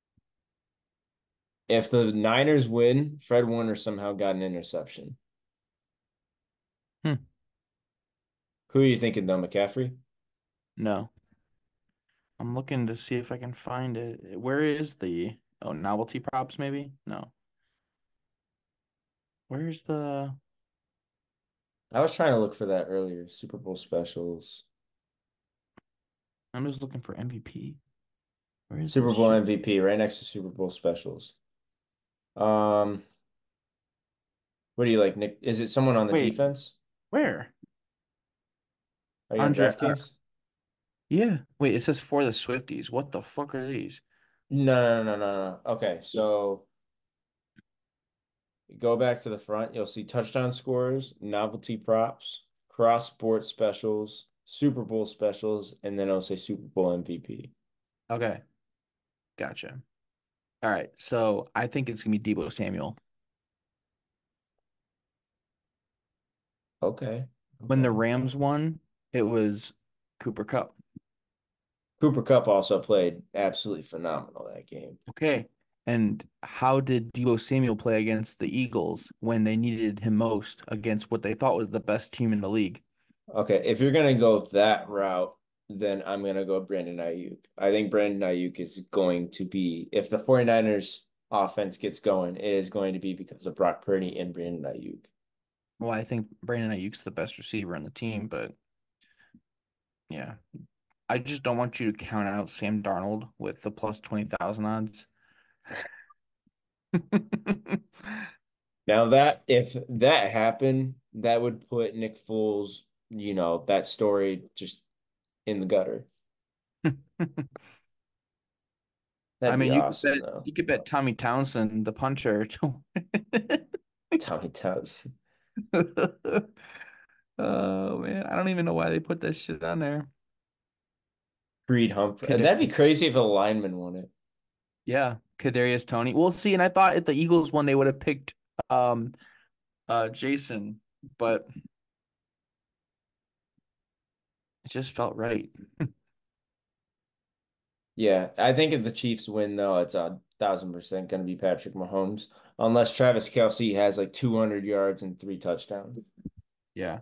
If the Niners win, Fred Warner somehow got an interception. Hmm. Who are you thinking though, McCaffrey? No. I'm looking to see if I can find it. Where is the novelty props maybe? No. Where's the I was trying to look for that earlier. Super Bowl specials. I'm just looking for MVP. Where is this Super Bowl shit? MVP right next to Super Bowl specials. Um, what do you like, Nick? Is it someone on the Wait, defense? where? Are you on Andre DraftKings? yeah. Wait, it says for the Swifties. What the fuck are these? No, no, no, no, no. Okay, so go back to the front. You'll see touchdown scores, novelty props, cross sport specials, Super Bowl specials, and then it'll say Super Bowl MVP. Okay, gotcha. All right, so I think it's gonna be Debo Samuel. Okay, When the okay. Rams won, it was Cooper Kupp. Cooper Kupp also played absolutely phenomenal that game. Okay. And how did Debo Samuel play against the Eagles when they needed him most against what they thought was the best team in the league? Okay, if you're gonna go that route, then I'm gonna go Brandon Ayuk. I think Brandon Ayuk is going to be, if the 49ers offense gets going, it is going to be because of Brock Purdy and Brandon Ayuk. Well, I think Brandon Ayuk's the best receiver on the team, but yeah. I just don't want you to count out Sam Darnold with the plus 20,000 odds. Now that if that happened, that would put Nick Foles, that story just in the gutter. I That'd be mean, awesome though. you could bet Tommy Townsend, the puncher, to Tommy Towns. Oh man, I don't even know why they put that shit on there. Creed Humphrey. That'd be Kadarius. crazy if a lineman won it. Yeah. Kadarius Toney. We'll see. And I thought if the Eagles won, they would have picked um Jason, but it just felt right. Yeah, I think if the Chiefs win, though, it's 1,000% going to be Patrick Mahomes, unless Travis Kelce has like 200 yards and 3 touchdowns. Yeah.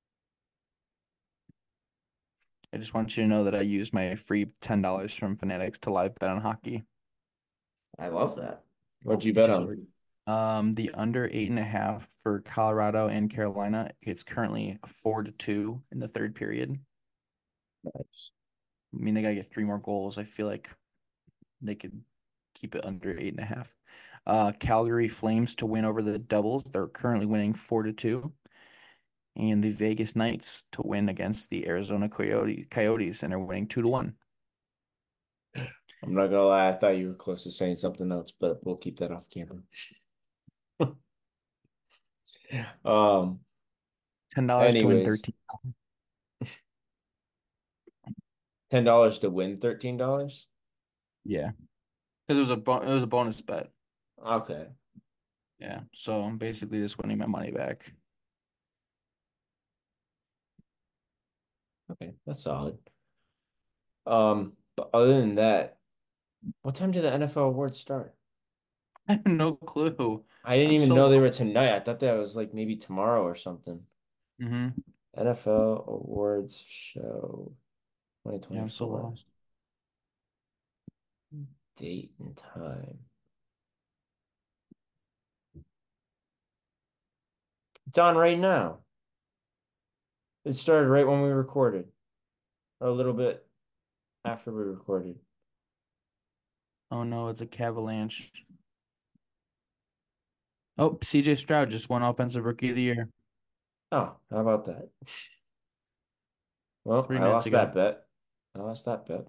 I just want you to know that I used my free $10 from Fanatics to live bet on hockey. I love that. What'd you It bet just on? worked. The under 8.5 for Colorado and Carolina. It's currently 4-2 in the third period. Nice. I mean, they gotta get 3 more goals. I feel like they could keep it under 8.5. Calgary Flames to win over the Devils. They're currently winning 4-2. And the Vegas Knights to win against the Arizona Coyotes, and they're winning 2-1. I'm not gonna lie, I thought you were close to saying something else, but we'll keep that off camera. Um, $10 to win anyways, 13. $10 to win $13? Yeah, because it was a bonus bet. Okay. Yeah, so I'm basically just winning my money back. Okay, that's solid. But other than that, what time did the NFL awards start? I have no clue. I didn't I'm even so know they were lost. tonight. I thought that was like maybe tomorrow or something. Hmm. NFL Awards Show Yeah, I'm so 2024. lost. Date and time. It's on right now. It started right when we recorded, or a little bit after we recorded. Oh no, it's a Cavalanche. Oh, CJ Stroud just won Offensive Rookie of the Year Oh, how about that? Well, three I minutes lost ago. that bet. I lost that bet.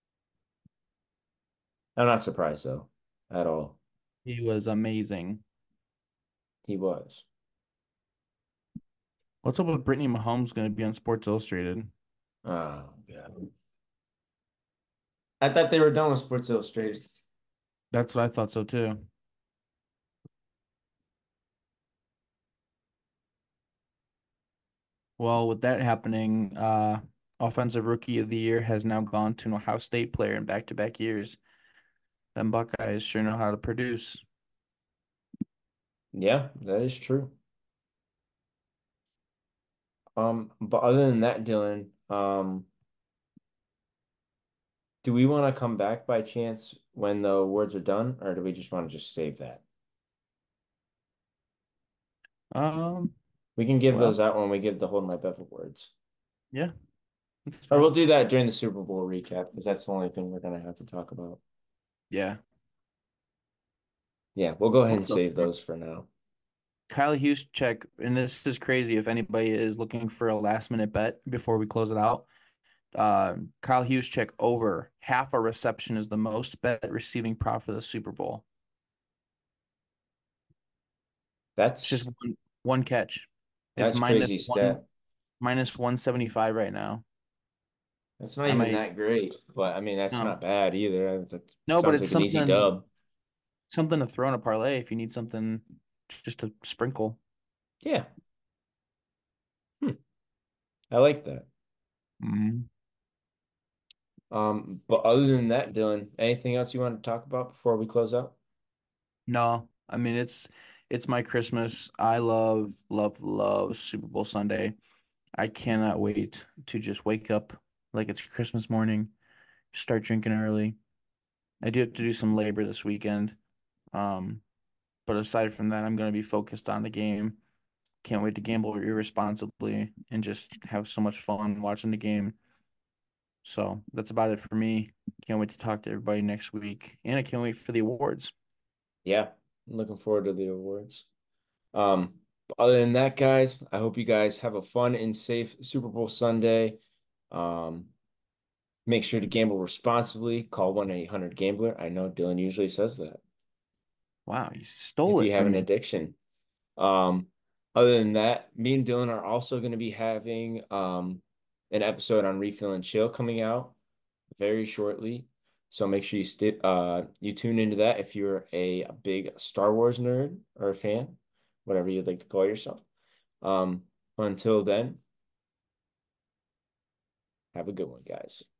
I'm not surprised though, at all. He was amazing. He was. What's up with Brittany Mahomes going to be on Sports Illustrated? Oh, God. I thought they were done with Sports Illustrated. That's what I thought so too. Well, with that happening, Offensive Rookie of the Year has now gone to an Ohio State player in back-to-back years. Them Buckeyes sure know how to produce. Yeah, that is true. But other than that, Dylan, do we want to come back by chance when the awards are done, or do we just want to just save that? Um, We can give those well, out when we give the Hold My Bev awards. yeah, that's Or we'll fine. do that during the Super Bowl recap because that's the only thing we're gonna have to talk about. Yeah. Yeah, we'll go ahead What and the save fuck? those for now. Kyle Juszczyk, and this is crazy if anybody is looking for a last minute bet before we close it out. Kyle Juszczyk over half a reception is the most bet receiving prop for the Super Bowl. It's just That's one catch. It's that's crazy stat. minus 175 right now. That's not I even might that great, but I mean that's no. not bad either. That No, but sounds it's like an easy dub. something to throw in a parlay if you need something just to sprinkle. Yeah. Hmm. I like that. Mhm. But other than that, Dylan, anything else you want to talk about before we close out? No, I mean it's my Christmas. I love Super Bowl Sunday. I cannot wait to just wake up like it's Christmas morning, start drinking early. I do have to do some labor this weekend. Um, but aside from that, I'm going to be focused on the game. Can't wait to gamble irresponsibly and just have so much fun watching the game. So that's about it for me. Can't wait to talk to everybody next week. And I can't wait for the awards. Yeah, I'm looking forward to the awards. But other than that, guys, I hope you guys have a fun and safe Super Bowl Sunday. Um, Make sure to gamble responsibly. Call 1-800-GAMBLER. I know Dylan usually says that Wow, you if stole you it have from an me. addiction. Um, Other than that, me and Dylan are also going to be having an episode on Refill and Chill coming out very shortly. So make sure you tune into that if you're a big Star Wars nerd or a fan, whatever you'd like to call yourself. Until then, have a good one, guys.